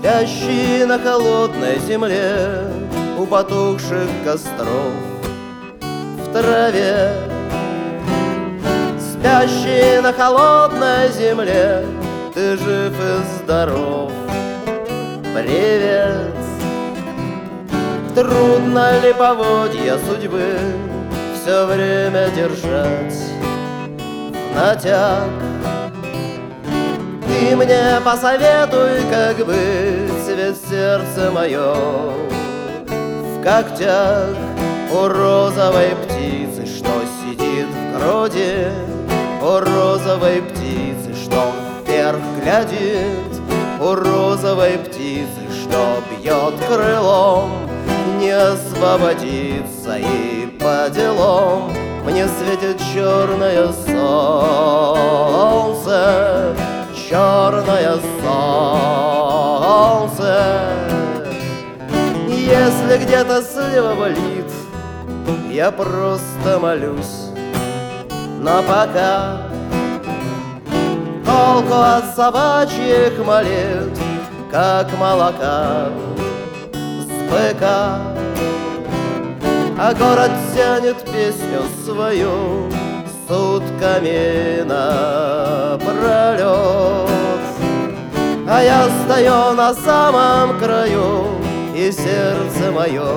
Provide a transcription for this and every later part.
Спящий на холодной земле у потухших костров в траве. Спящий на холодной земле, ты жив и здоров. Привет! Трудно ли поводья судьбы все время держать в натяг? Ты мне посоветуй, как быть, ведь сердце мое в когтях у розовой птицы, что сидит в груди, у розовой птицы, что вверх глядит, у розовой птицы, что бьет крылом, не освободиться и по делам. Мне светит черное солнце, черное солнце. Если где-то слева болит, я просто молюсь. Но пока толку от собачьих молитв, как молока с быка. А город тянет песню свою сутками напролет. А я стою на самом краю, и сердце мое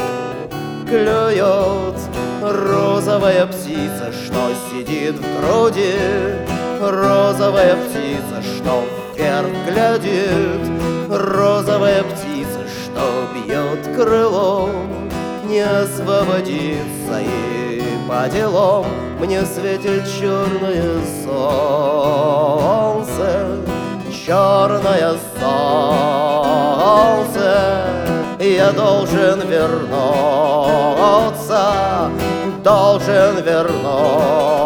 клюет. Розовая птица, что сидит в груди, розовая птица, что вверх глядит, розовая птица, что бьет крылом, не освободиться и по делам. Мне светит черное солнце, черное солнце. Я должен вернуться, должен вернуться.